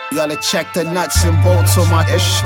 You gotta check the nuts and bolts on my ish.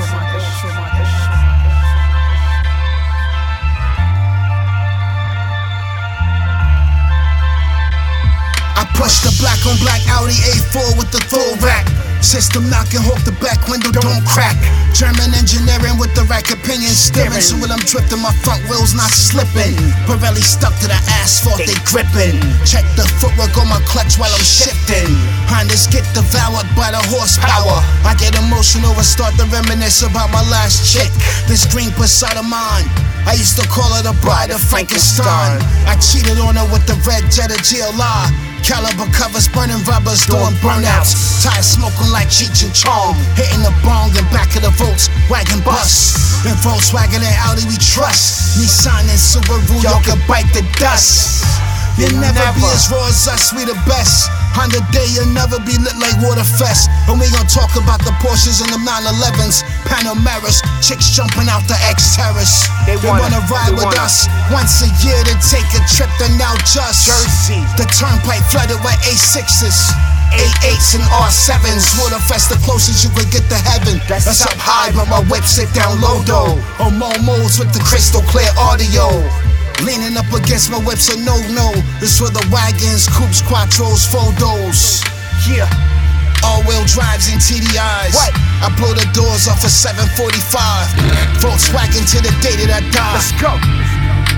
I push the black on black Audi A4 with the throwback. System knocking, hope the back window don't crack. German engineering with the right opinion steering. So when I'm drifting, my front wheels not slipping. Pirelli stuck to the asphalt, they gripping. Check the footwork on my clutch while I'm shifting. Hondas get devoured by the horsepower. I get emotional and start to reminisce about my last chick. This green Passat of mine, I used to call her the bride of Frankenstein. I cheated on her with the red Jetta GLI. Caliber covers, burning rubbers, doing burnouts. Tires smoking like Cheech and Chong. Hitting the bong and back of the Volkswagen bus. In Volkswagen and Audi we trust. Nissan and Subaru, y'all can bite the dust. You'll never be as raw as us, we the best. On the day you'll never be lit like Waterfest. And we gon' talk about the Porsches and the 911s, Panameras, chicks jumping out the X-Terrace. They wanna ride with us once a year to take a trip to now just Jersey. The turnpike flooded with A6s, A8s and R7s. Waterfest the closest you could get to heaven. That's up high, but my whip sit down low though. On modes with the crystal clear audio. Leaning up against my whip's a no-no. This for the wagons, coupes, quattros, four-doors. Yeah. All-wheel drives and TDIs. What? I blow the doors off a 745. Volkswagen to the day that I die. Let's go.